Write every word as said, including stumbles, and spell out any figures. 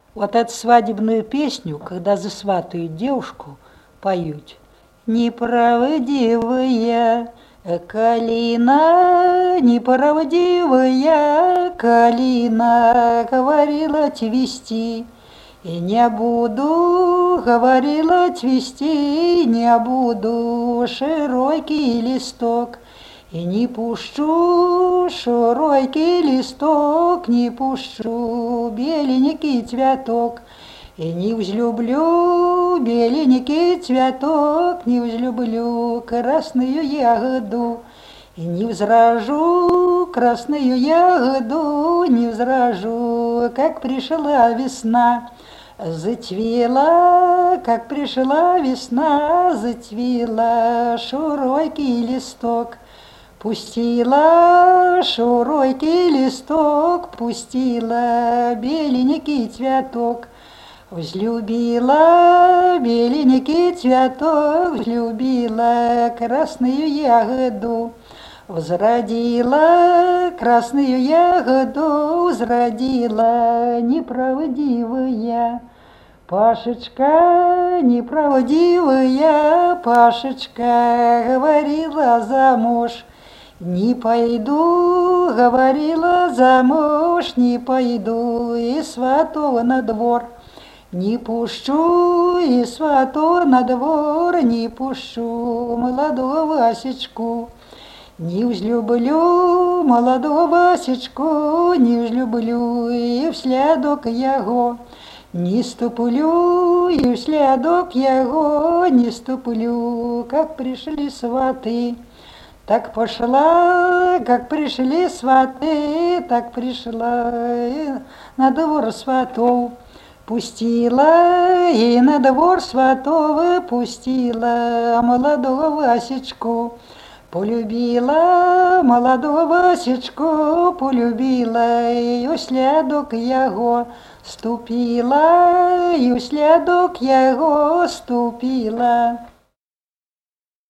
Вот эту свадебную песню, когда засватают девушку, поют. Неправдивая калина, неправдивая калина, говорила твести. И не буду, говорила твести, не буду широкий листок. И не пущу широкий листок, не пущу беленький цветок. И не взлюблю беленький цветок, не взлюблю красную ягоду. И не взражу красную ягоду, не взражу, как пришла весна. Зацвела, как пришла весна, зацвела широкий листок. Пустила широкий листок, пустила беленький цветок. Взлюбила беленький цветок, взлюбила красную ягоду. Возродила красную ягоду, возродила неправдивая. Пашечка, неправдивая, Пашечка, говорила замуж. Не пойду, говорила замуж, не пойду и свату на двор. Не пущу и свату на двор, не пущу молодого Васечку. Не взлюблю молодого Васечку, не взлюблю и вследок яго. Не ступлю и вследок яго, не ступлю, как пришли сваты. Так пошла, как пришли сваты, так пришла и на двор сватов. Пустила и на двор сватов пустила молодого Васечку. Полюбила молодого Васечку, полюбила и уследок яго. Ступила и уследок яго ступила.